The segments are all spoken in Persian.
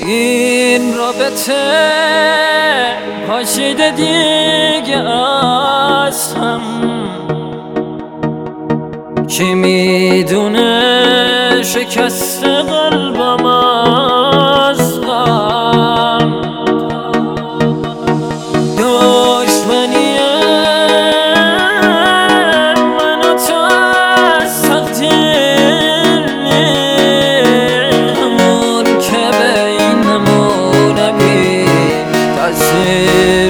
این رابطه پاشیده دیگه از هم، کی میدونه شکست قلبم از غم. دشمنی من و تو از تقدیر نیست، همون که بینمون بی تأثیر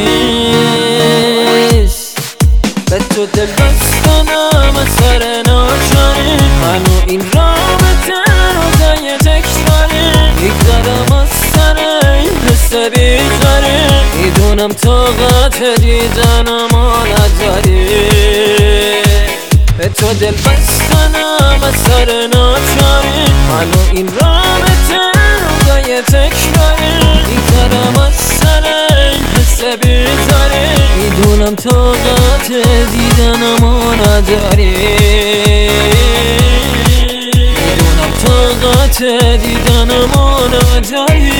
نیست. به تو دل بستنم از سر ناچاری، من و این رابطه روزای تکراری، میگذرم از سر این حس بیزاری، میدونم طاقت دیدنمو نداری. به تو دل بستنم از سر ناچاری، من و این رابطه روزای تکراری، میگذرم از سر این حس بیزاری، میدونم طاقت دیدنمو نداری. میدونم طاقت دیدنمو نداری.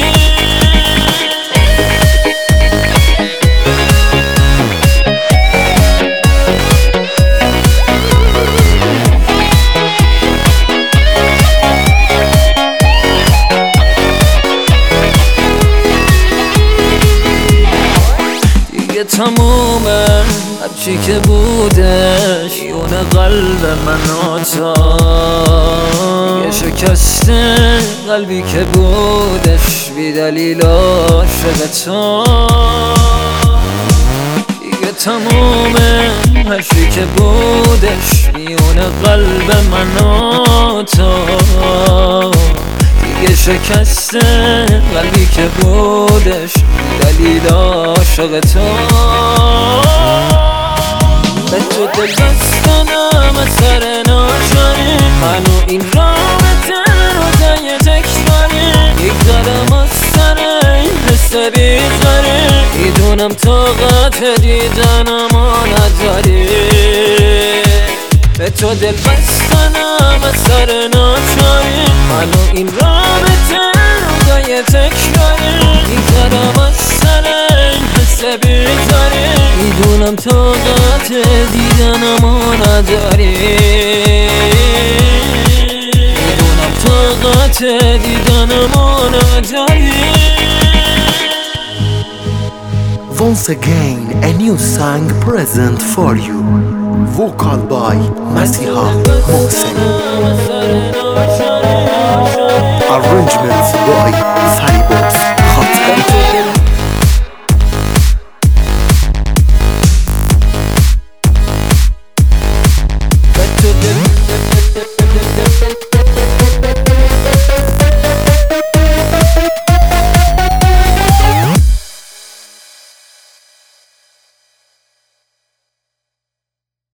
تمومه هرچی که بودش، یون قلب من و تو، یه شکسته قلبی که بودش بی دلیل عاشق تو. دیگه تمومه هرچی که بودش، یون قلب من و تو، یه شکسته قلبی که بودش دلیل عاشق تو. به تو دل بستنم از سر ناچاری، من و این رابطه روزای تکراری، میگذرم از سر این حس بیزاری، میدونم طاقت دیدنمو نداری. به تو دل بستنم از سر ناچاری، من و این رابطه روزای تکراری، میگذرم از سر این حس بیزاری، میدونم طاقت دیدنمو نداری. میدونم طاقت دیدنمو نداری. Once again, a new song present for you. Vocal by Masiha Mohsen. Arrangements by Saribox Khatam.